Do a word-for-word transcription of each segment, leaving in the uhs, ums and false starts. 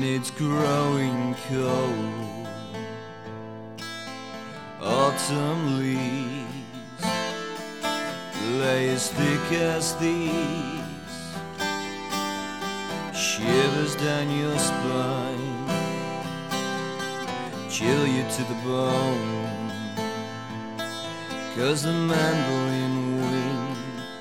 and it's growing cold. Autumn leaves lay as thick as thieves, shivers down your spine, chill you to the bone. 'Cause the mandolin wind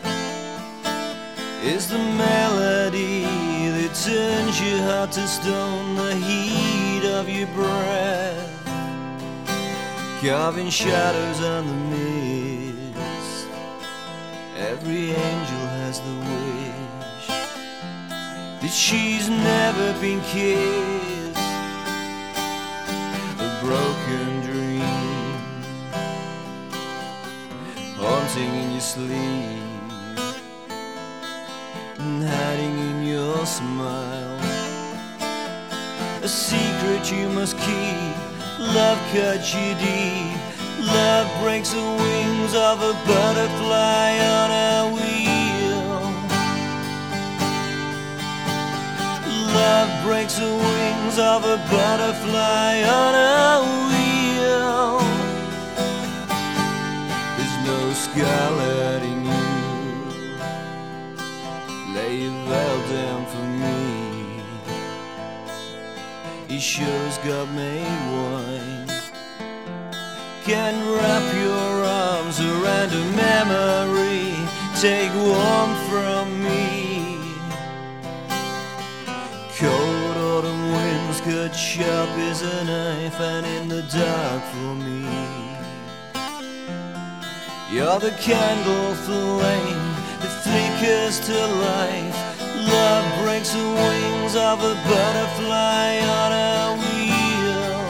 is the melody that turns your heart to stone. The heat of your breath carving shadows on the mist. Every angel has the wish that she's never been kissed. A broken dream haunting in your sleep and hiding in your smile. A secret you must keep. Love cuts you deep. Love breaks the wings of a butterfly on a wheel. Love breaks the wings of a butterfly on a wheel. There's no scarlet in you. Lay your veil down for me. He shows God made wine can wrap your arms around a memory. Take warmth from me. Cold autumn winds cut sharp as a knife, and in the dark for me you're the candle flame that flickers to life. Love breaks the wings of a butterfly on a wheel.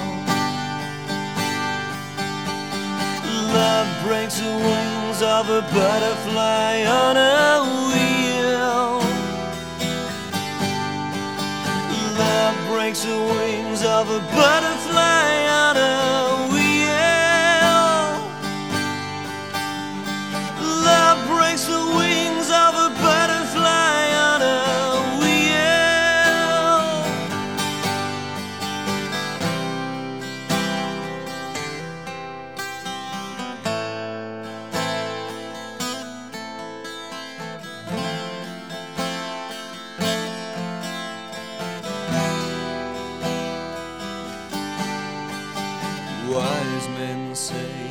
Love breaks the wings of a butterfly on a wheel. Love breaks the wings of a butterfly on a wheel. Love breaks the wings of a butterfly on a wise men say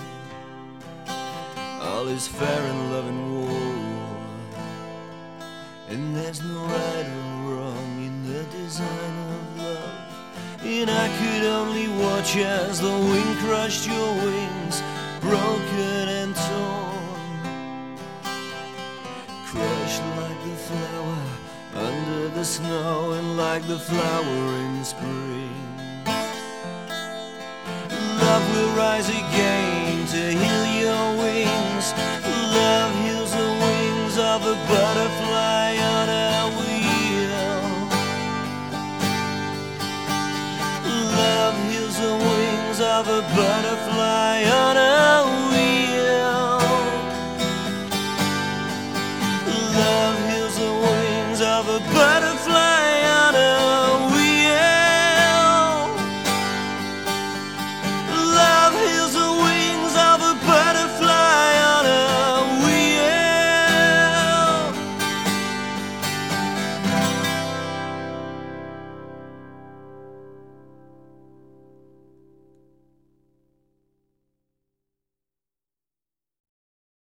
all is fair in love and war, and there's no right or wrong in the design of love. And I could only watch as the wind crushed your wings, broken and torn, crushed like the flower under the snow, and like the flower in spring. Love will rise again to heal your wings.